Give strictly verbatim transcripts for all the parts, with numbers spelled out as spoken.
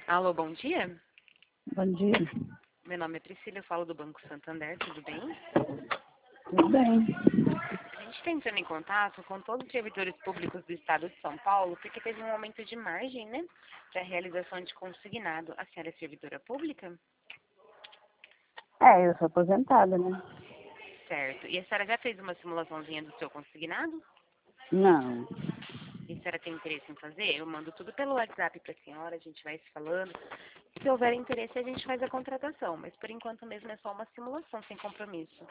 Alô, bom dia. Bom dia. Meu nome é Priscila, eu falo do Banco Santander, tudo bem? Tudo bem? A gente está entrando em contato com todos os servidores públicos do Estado de São Paulo, porque teve um aumento de margem, né, para a realização de consignado. A senhora é servidora pública? É, eu sou aposentada, né? Certo. E a senhora já fez uma simulaçãozinha do seu consignado? Não. E a senhora tem interesse em fazer? Eu mando tudo pelo WhatsApp para a senhora, a gente vai se falando. Se houver interesse, a gente faz a contratação, mas por enquanto mesmo é só uma simulação sem compromisso.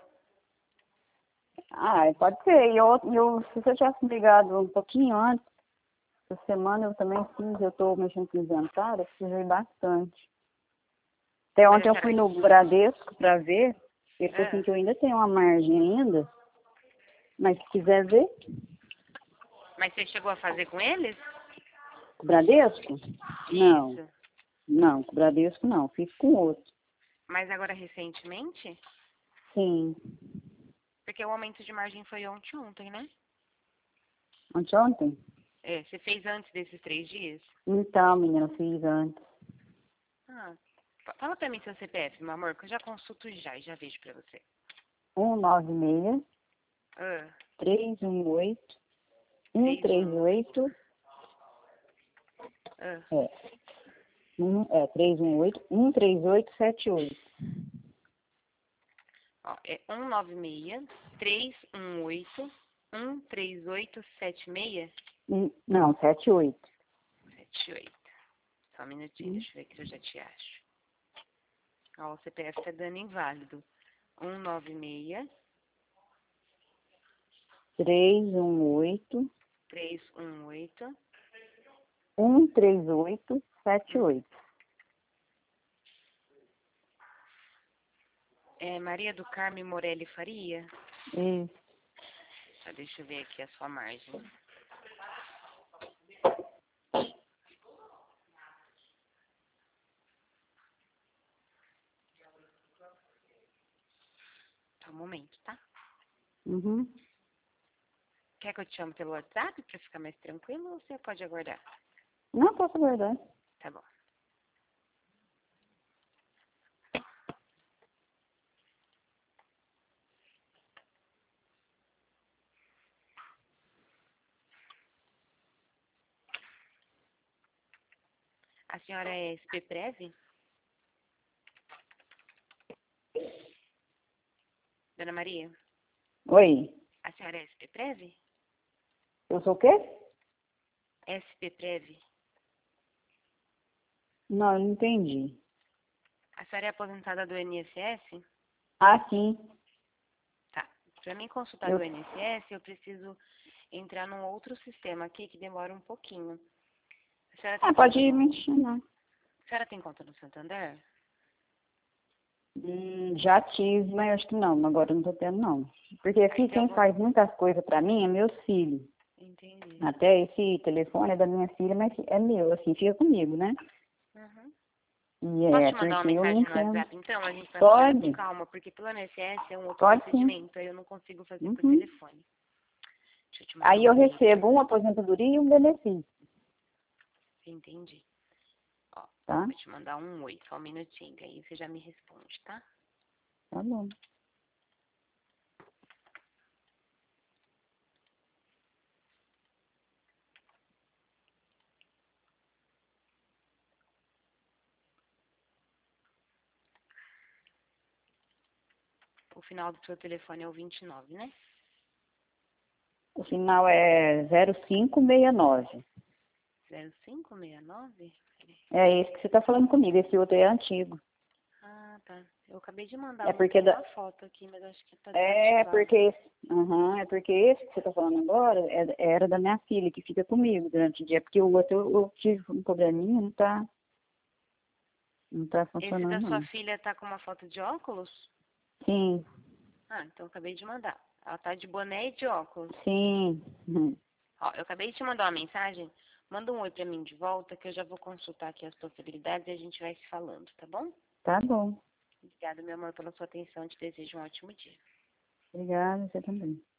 Ah, pode ser. E eu, eu, se você tivesse me ligado um pouquinho antes, essa semana eu também fiz, eu estou mexendo com inventário, eu precisei bastante. Até Mas a ontem eu fui senhora... no Bradesco para ver, ele falou assim Ah, que eu ainda tenho uma margem ainda, mas se quiser ver, mas você chegou a fazer com eles? com o Bradesco? Não, Isso. não, com o Bradesco não, fiz com outro. Mas agora recentemente? Sim, Porque o aumento de margem foi ontem, ontem, né? ontem, ontem? É, você fez antes desses três dias? Então, menina, eu fiz antes. Ah, fa- fala pra mim seu C P F, meu amor, que eu já consulto já e já vejo pra você. um nove seis, Ah, três um oito, um três três um oito. oito, Ah, é, um, é três um oito, um três oito sete oito. ó, é um nove seis, três um oito, um três oito sete seis Um, não, sete oito. sete oito. Só um minutinho, Hum, deixa eu ver que eu já te acho. Ó, o C P F tá dando inválido. um nove seis, três um oito, três um oito, um três oito sete um. oito. É Maria do Carmo Morelli Faria? Isso. Tá, deixa eu ver aqui a sua margem. Tá, um momento, tá? Uhum. Quer que eu te chame pelo WhatsApp pra ficar mais tranquilo ou você pode aguardar? Não posso guardar. Tá bom. A senhora é S P Prev? Dona Maria? Oi, A senhora é S P Prev? eu sou o quê? S P Prev? Não, eu não entendi. A senhora é aposentada do I N S S? Ah, sim. Tá. Pra mim consultar Eu, do I N S S, eu preciso entrar num outro sistema aqui que demora um pouquinho. A senhora tem ah, conta pode no... me chamar. A senhora tem conta no Santander? Hum, já tive, mas acho que não, agora eu não tô tendo não. Porque aqui Então eu quem vou... faz muitas coisas pra mim é meus filhos. Entendi. Até esse telefone é da minha filha, mas é meu, assim, fica comigo, né? Uhum. E Posso é te mandar uma porque eu não mensagem no entendo. WhatsApp, então? A gente vai falando com Pode, calma, porque pelo I N S S é um outro pode sim. procedimento, aí eu não consigo fazer por Uhum. telefone. Deixa eu te mandar Aí um eu e-mail aqui. recebo uma aposentadoria e um benefício, Entendi. Ó, tá? vou te mandar um oi, só um minutinho, que aí você já me responde, tá? Tá bom. O final do seu telefone é o vinte e nove, né? O final é zero cinco seis nove. zero cinco seis nove? Peraí. É esse que você tá falando comigo, esse outro é antigo. Ah, tá. Eu acabei de mandar É um porque com da, uma foto aqui, mas acho que tá é desativado. porque esse, uhum, é porque esse que você tá falando agora é, era da minha filha, que fica comigo durante o dia, porque o outro eu, eu tive um probleminha, não tá, não tá Esse da funcionando sua não. filha tá com uma foto de óculos? Sim, Ah, então eu acabei de mandar. Ela tá de boné e de óculos. sim. Uhum. Ó, eu acabei de te mandar uma mensagem. Manda um oi pra mim de volta, que eu já vou consultar aqui as possibilidades e a gente vai se falando, tá bom? Tá bom. Obrigada, meu amor, pela sua atenção. Te desejo um ótimo dia. Obrigada, você também.